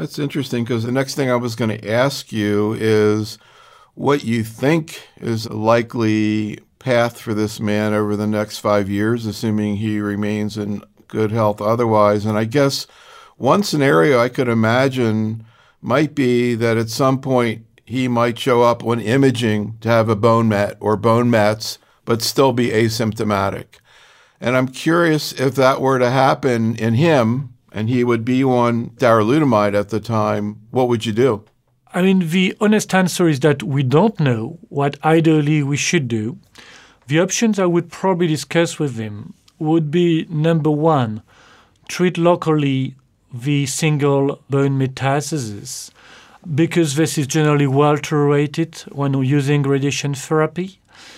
That's interesting because the next thing I was going to ask you is what you think is a likely path for this man over the next 5 years, assuming he remains in good health otherwise. And I guess one scenario I could imagine might be that at some point he might show up on imaging to have a bone met or bone mets, but still be asymptomatic. And I'm curious if that were to happen in him and he would be on darolutamide at the time, what would you do? I mean, the honest answer is that we don't know what ideally we should do. The options I would probably discuss with him would be, number one, treat locally the single bone metastasis, because this is generally well tolerated when using radiation therapy.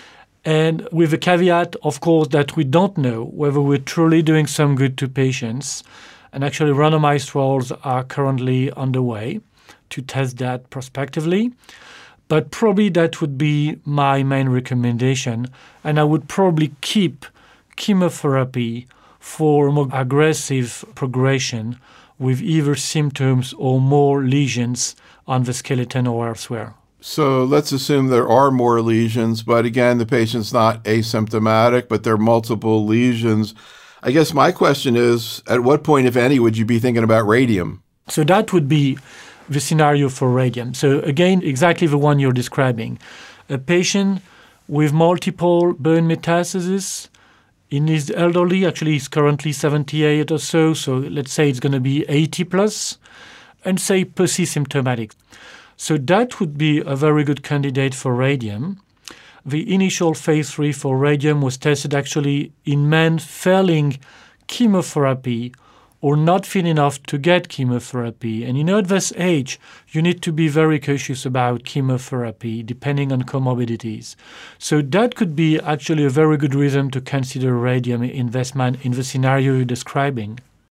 And with the caveat, of course, that we don't know whether we're truly doing some good to patients. And actually, randomized trials are currently underway to test that prospectively. But probably that would be my main recommendation. And I would probably keep chemotherapy for more aggressive progression with either symptoms or more lesions on the skeleton or elsewhere. So let's assume there are more lesions, but again, the patient's not asymptomatic, but there are multiple lesions. I guess my question is, at what point, if any, would you be thinking about radium? So that would be the scenario for radium. So again, exactly the one you're describing. A patient with multiple bone metastases in his elderly, actually he's currently 78 or so let's say it's going to be 80 plus, and say post-symptomatic. So that would be a very good candidate for radium. The initial phase 3 for radium was tested actually in men failing chemotherapy or not fit enough to get chemotherapy. And at this age, you need to be very cautious about chemotherapy depending on comorbidities. So that could be actually a very good reason to consider radium investment in the scenario you're describing.